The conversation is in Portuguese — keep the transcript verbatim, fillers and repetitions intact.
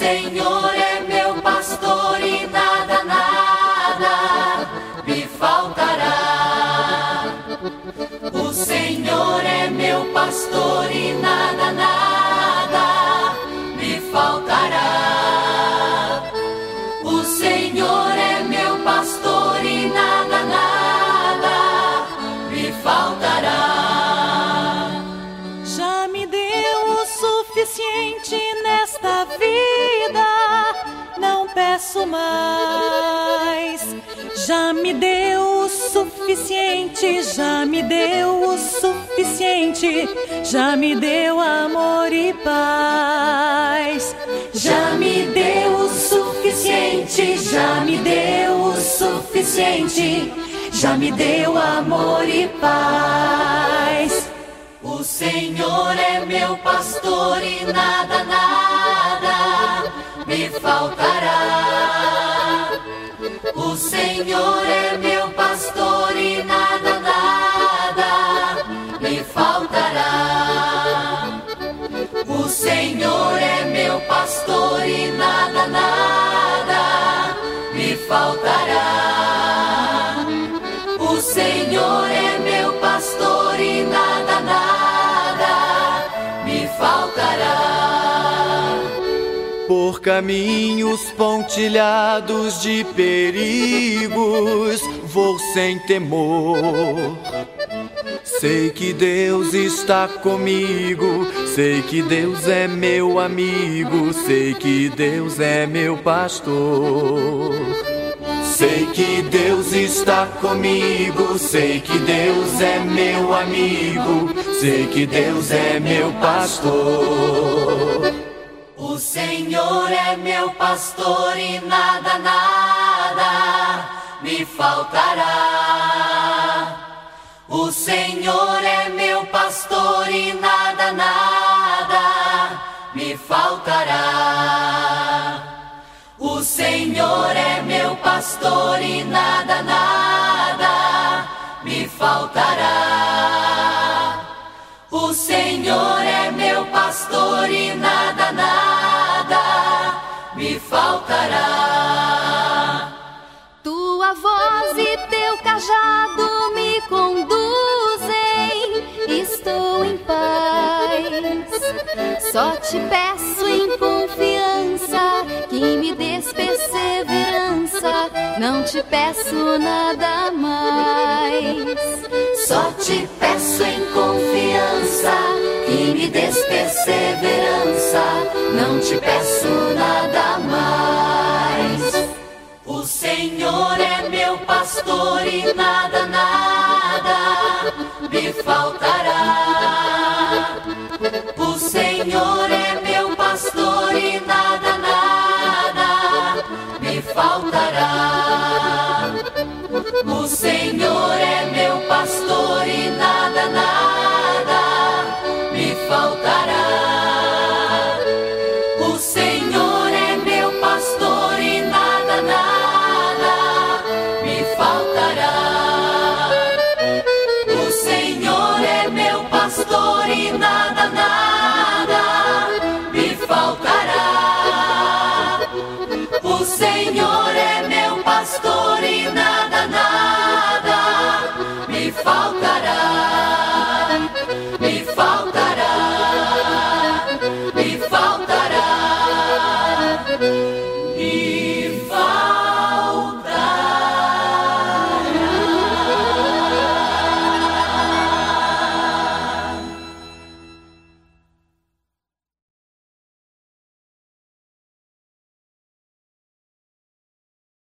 Senhor é meu pastor e nada, nada me faltará. O Senhor é meu pastor e nada, nada me faltará. O Senhor é meu pastor e nada, nada me faltará. Já me deu o suficiente nesta vida, não peço mais. Já me deu o suficiente, já me deu o suficiente, já me deu amor e paz. Já me deu o suficiente, já me deu o suficiente, já me deu amor e paz. O Senhor é meu pastor e nada, nada me faltará. O Senhor é meu pastor e nada, nada me faltará. O Senhor é meu pastor e nada, nada me faltará. O Senhor é meu pastor e nada, nada me faltará. Por caminhos pontilhados de perigos vou sem temor. Sei que Deus está comigo, sei que Deus é meu amigo, sei que Deus é meu pastor. Sei que Deus está comigo, sei que Deus é meu amigo, sei que Deus é meu pastor. O Senhor é meu pastor e nada, nada me faltará. O Senhor é meu pastor e nada, nada me faltará. O Senhor é meu pastor e nada, nada me faltará. O Senhor é meu pastor e nada, nada me faltará. Tua voz e teu cajado me conduzem, estou em paz. Só te peço em confiança que me des perseverança, não te peço nada mais. Só te peço em confiança que me des perseverança, não te peço nada mais. O Senhor é meu pastor e nada, nada me faltará. O Senhor é meu pastor e nada, nada me faltará. O Senhor é meu pastor e nada, nada me faltará. O Senhor é meu pastor e nada, nada me faltará. O Senhor é meu pastor e nada, nada me faltará. O Senhor é meu pastor e nada, nada me faltará. Me faltará, me faltará. Me